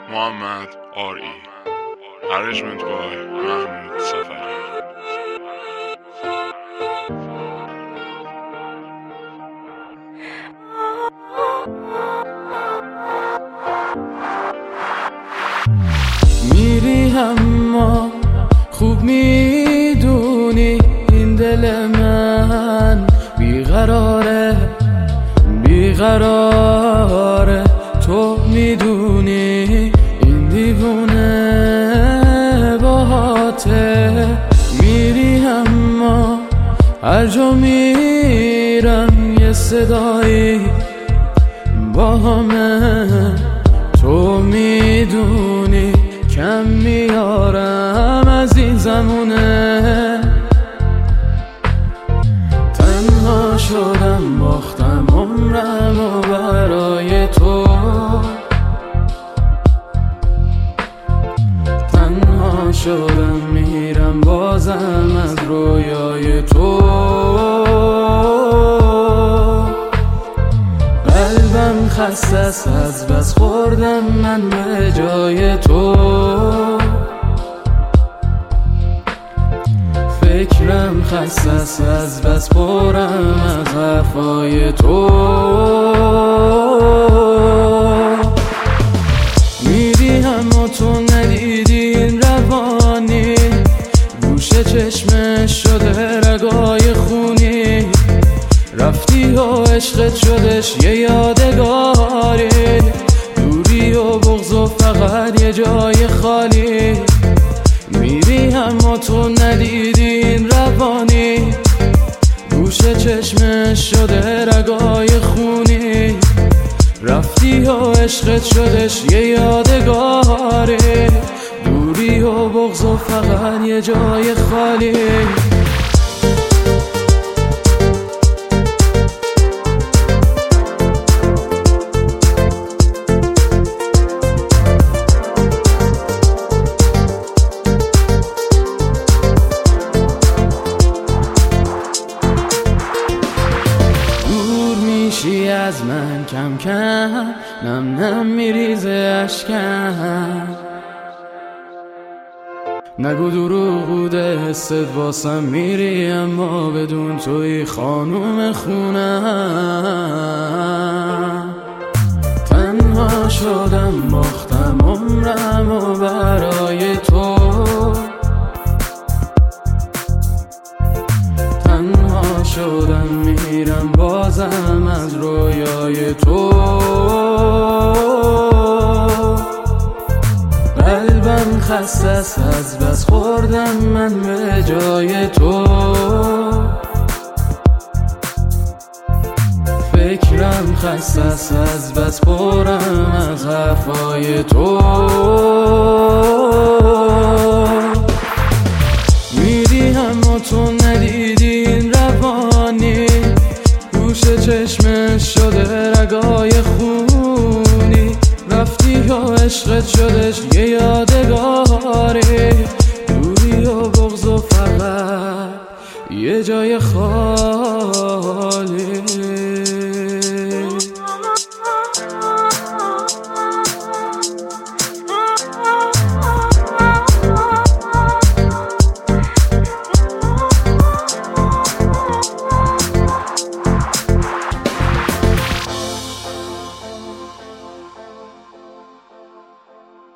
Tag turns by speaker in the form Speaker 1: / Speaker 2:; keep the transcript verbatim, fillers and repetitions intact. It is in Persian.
Speaker 1: محمد آری Arrangement by محمود سفری.
Speaker 2: میری اما خوب میدونی این دل من بیقراره بیقراره تو میدونی این دیوونه باهاته. میری اما هر جا میرم یه صدایی با همه تو میدونی کم میارم از این زمونه. تنها شدم باختم عمرم و برای تو، تنها شدم میرم بازم از رویای تو. قلبم خسته است از بس خوردم من به جای تو. فکرم خسته است از بس پرم از حرفای تو. میری اما تو ندیدی این روانی، گوشه چشمش شده رگای خونی. رفتی و عشقت شدش یه یادگاری، دوری و بغض و فقط یه جای خالی. میری اما تو ندیدی این روانی، گوشه چشمش شده رگای خونی. رفتی و عشقت شدش یه یادگاری، دوری و بغض و فقط یه جای خالی. میشی از من کم کم، نم نم میریزه اشکم. نگو دروغ بوده حست واسم، میری اما بدون توی خانوم خونم. تنها شدم باختم عمرم و برای تو، تنها شدم میرم بازم از رویای تو. قلبم خسته است از بس خوردم من به جای تو. فکرم خسته است از بس پرم از حرفای تو. میری اما تو ندیدی این روانی، گوشه چشمش شده رگای خونی. رفتی و عشقت شدش یه یادگاری، دوری و بغض و فقط یه جای خالی.